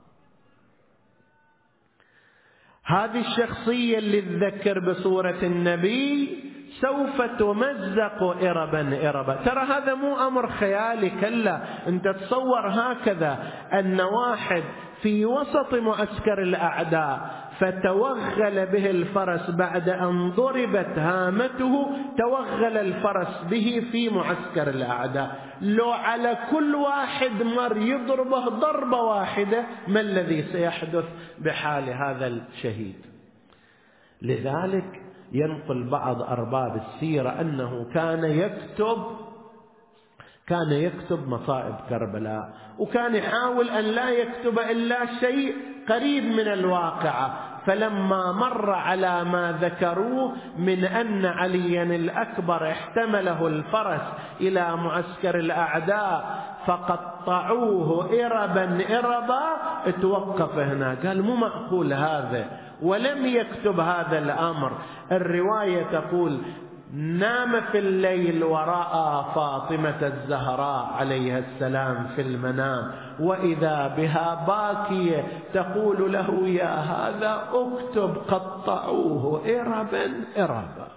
هذه الشخصية اللي تذكر بصورة النبي سوف تمزق إربا إربا. ترى هذا مو أمر خيالي، كلا. أنت تصور هكذا أن واحد في وسط معسكر الأعداء فتوغل به الفرس بعد أن ضربت هامته، توغل الفرس به في معسكر الأعداء، لو على كل واحد مر يضربه ضربة واحدة ما الذي سيحدث بحال هذا الشهيد؟ لذلك ينقل بعض أرباب السيرة أنه كان يكتب مصائب كربلاء، وكان يحاول أن لا يكتب إلا شيء قريب من الواقعة. فلما مر على ما ذكروه من أن عليا الأكبر احتمله الفرس إلى معسكر الأعداء فقطعوه إربا إربا، توقف هنا، قال مو معقول هذا، ولم يكتب هذا الأمر. الرواية تقول نام في الليل ورأى فاطمة الزهراء عليها السلام في المنام، وإذا بها باكية تقول له يا هذا اكتب قطعوه إربا إربا.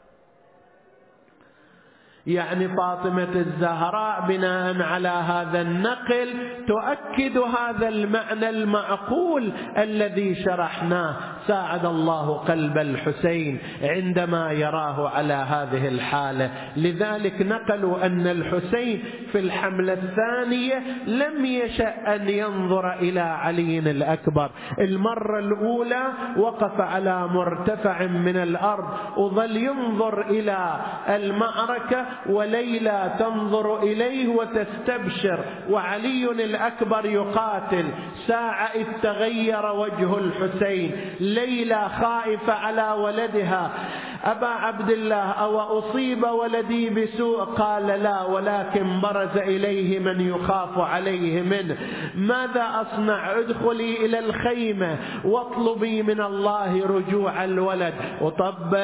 يعني فاطمة الزهراء بناء على هذا النقل تؤكد هذا المعنى المعقول الذي شرحناه. ساعد الله قلب الحسين عندما يراه على هذه الحالة. لذلك نقلوا أن الحسين في الحملة الثانية لم يشأ أن ينظر إلى علي الأكبر. المرة الأولى وقف على مرتفع من الأرض وظل ينظر إلى المعركة، وليلى تنظر إليه وتستبشر، وعلي الأكبر يقاتل. ساعة إذ تغير وجه الحسين، ليلى خائفة على ولدها، أبا عبد الله أو أصيب ولدي بسوء؟ قال لا، ولكن برز إليه من يخاف عليه منه. ماذا أصنع؟ ادخلي إلى الخيمة واطلبي من الله رجوع الولد. وطبيت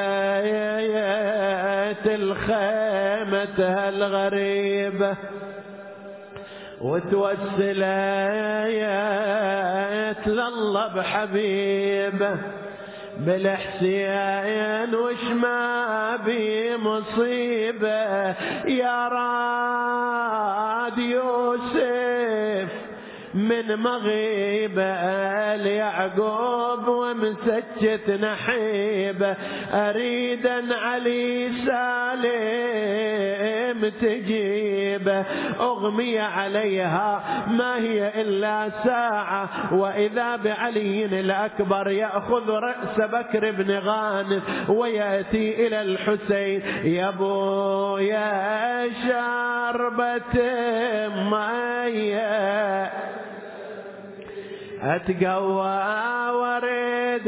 الخيمة الغريبة وتوسلت لله بحبيبه، بالحسين وش ما بي مصيبة يا راد يوسف من مغيبة ليعقوب ومسجت نحيبة أريدا علي سالم تجيبه أغمي عليها ما هي إلا ساعة وإذا بعلي الأكبر يأخذ رأس بكر بن غانم ويأتي إلى الحسين يا بويا شربة مية أتقوى ورد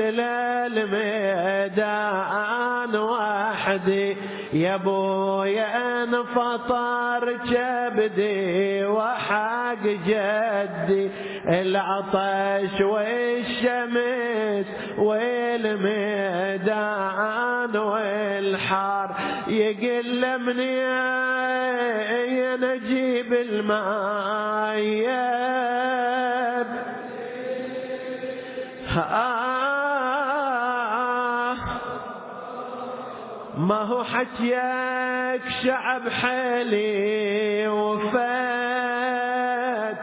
للميدان وحدي يا بويا انفطر كبدي وحق جدي العطش والشمس والميدان والحار يقل مني نجيب الماء ما هو حكيك شعب حالي وفات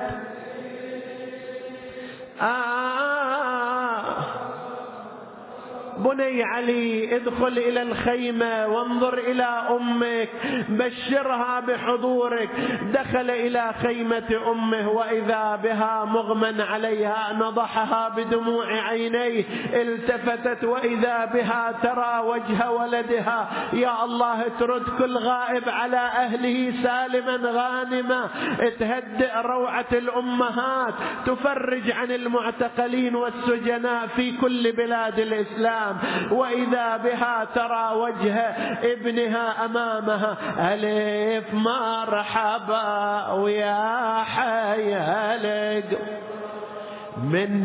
بني علي ادخل إلى الخيمة وانظر إلى أمك بشرها بحضورك. دخل إلى خيمة أمه وإذا بها مغمى عليها نضحها بدموع عينيه التفتت وإذا بها ترى وجه ولدها. يا الله ترد كل غائب على أهله سالما غانما تهدئ روعة الأمهات تفرج عن المعتقلين والسجناء في كل بلاد الإسلام. وإذا بها ترى وجه ابنها أمامها ألف مرحبا ويا حيالك من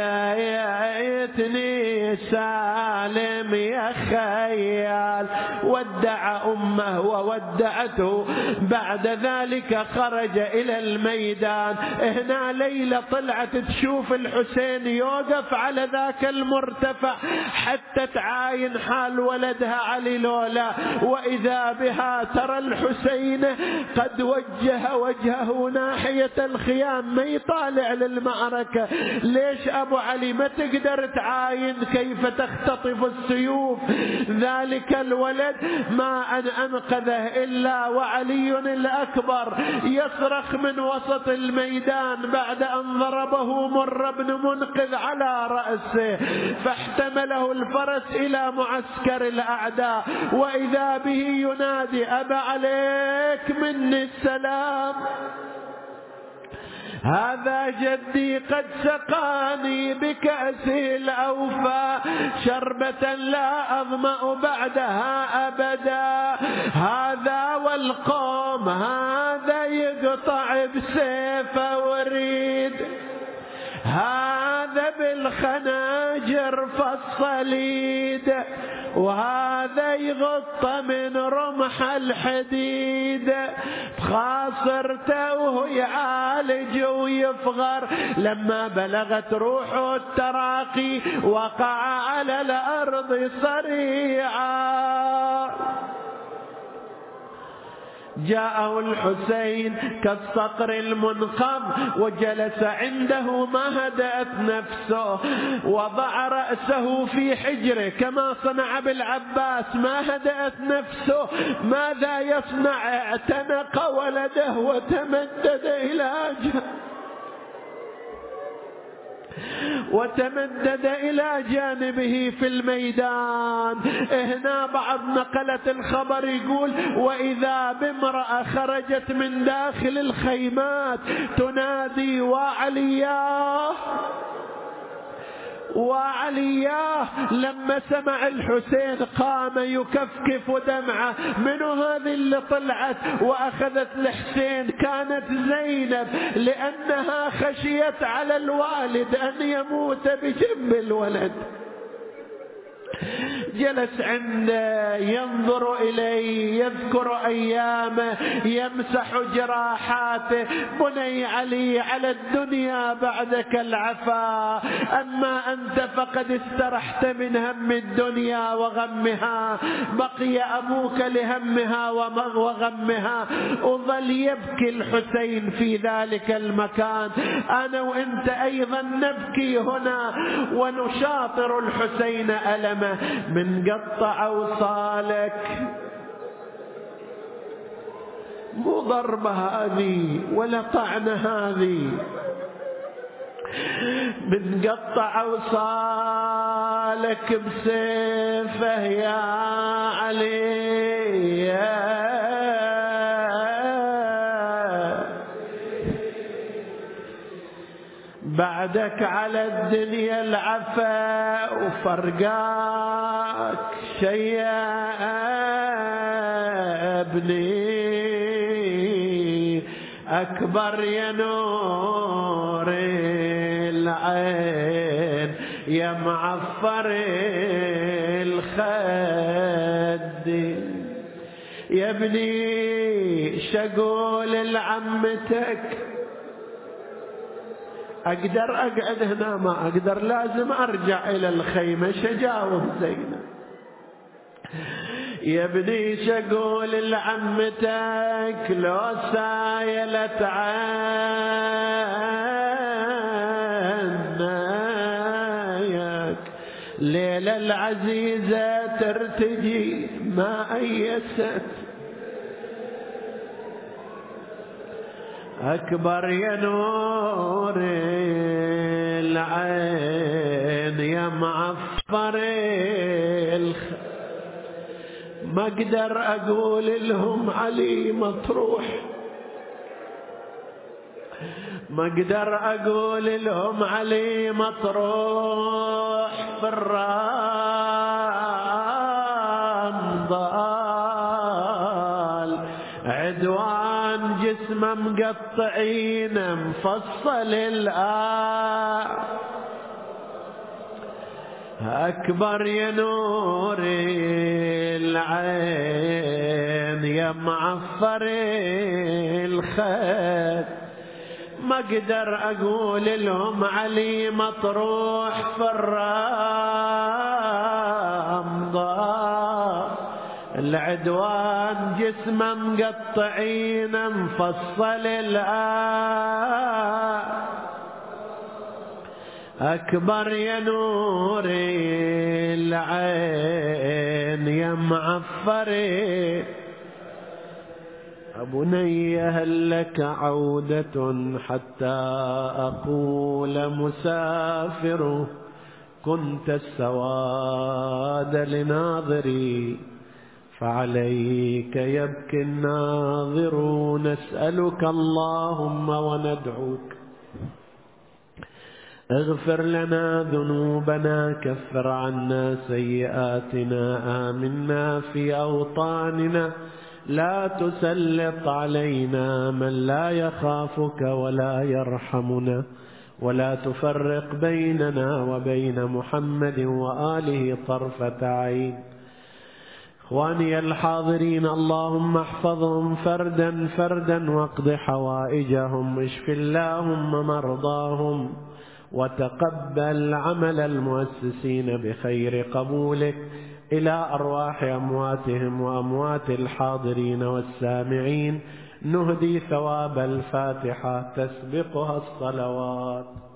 جيتني سالم يا خيال. ودع أمه وودعته. بعد ذلك خرج إلى الميدان. هنا ليلى طلعت تشوف الحسين يوقف على ذاك المرتفع حتى تعاين حال ولدها علي لولا. وإذا بها ترى الحسين قد وجه وجهه ناحية الخيام ما يطالع للمعركة. ليش أبو علي ما تقدر تعاين كيف تختطف السيوف ذلك الولد؟ ما أن أنقذه إلا وعلي الأكبر يصرخ من وسط الميدان بعد أن ضربه مر بن منقذ على رأسه فاحتمله الفرس إلى معسكر الأعداء. وإذا به ينادي أبا عليك مني السلام هذا جدي قد سقاني بكأسه الأوفى شربة لا أظمأ بعدها أبدا. هذا والقوم هذا يقطع بسيفه وريد هذا بالخناجر فالصليد وهذا يغطى من رمح الحديد. خاصرته وهو يعالج ويفغر. لما بلغت روحه التراقي وقع على الأرض صريعا. جاءه الحسين كالصقر المنقض وجلس عنده ما هدأت نفسه. وضع رأسه في حجره كما صنع بالعباس ما هدأت نفسه. ماذا يصنع؟ اعتنق ولده وتمدد إلى جانبه في الميدان. هنا بعض نقلة الخبر يقول وإذا بامرأة خرجت من داخل الخيمات تنادي وعلياه. لما سمع الحسين قام يكفكف دمعه. منو هذه اللي طلعت وأخذت الحسين؟ كانت زينب لأنها خشيت على الوالد أن يموت بجنب الولد. جلس عنده ينظر إليه، يذكر أيامه، يمسح جراحاته. بني علي، على الدنيا بعدك العفا، أما أنت فقد استرحت من هم الدنيا وغمها، بقي أبوك لهمها وغمها. وظل يبكي الحسين في ذلك المكان. أنا وأنت أيضا نبكي هنا ونشاطر الحسين ألمه. من قطع أوصالك، مو ضربة هذه ولا طعنة هذه، من قطع أوصالك بسيفه يا علي، بعدك على الدنيا العفا وفرقاك شيء ابني أكبر يا نور العين يا معفر الخد. يا ابني شقول لعمتك، أقدر أقعد هنا؟ ما أقدر، لازم أرجع إلى الخيمة. شجاوب زينب. يا ابني شقول لعمتك لو سايلت عنك ليلة العزيزة ترتجي ما أيست. أكبر يا نور العين يا معفر ما أقدر أقول لهم علي مطروح، ما أقدر أقول لهم علي مطروح في الرمضان. عدوان جسمه مقطعين مفصل الآن. أكبر يا نور العين يا معفر الخد ما أقدر أقول لهم علي مطروح في الرمضان. العدوان جسمه مقطعين مفصل الآن. أكبر يا نور العين يا معفر. أبني هل لك عودة حتى أقول مسافر؟ كنت السواد لناظري فعليك يبكي الناظر. نسألك اللهم وندعوك اغفر لنا ذنوبنا، كفر عنا سيئاتنا، آمنا في أوطاننا، لا تسلط علينا من لا يخافك ولا يرحمنا، ولا تفرق بيننا وبين محمد وآله طرفة عين. إخواني الحاضرين، اللهم احفظهم فردا فردا واقض حوائجهم، اشف اللهم مرضاهم، وتقبل عمل المؤسسين بخير قبولك إلى أرواح أمواتهم وأموات الحاضرين والسامعين. نهدي ثواب الفاتحة تسبقها الصلوات.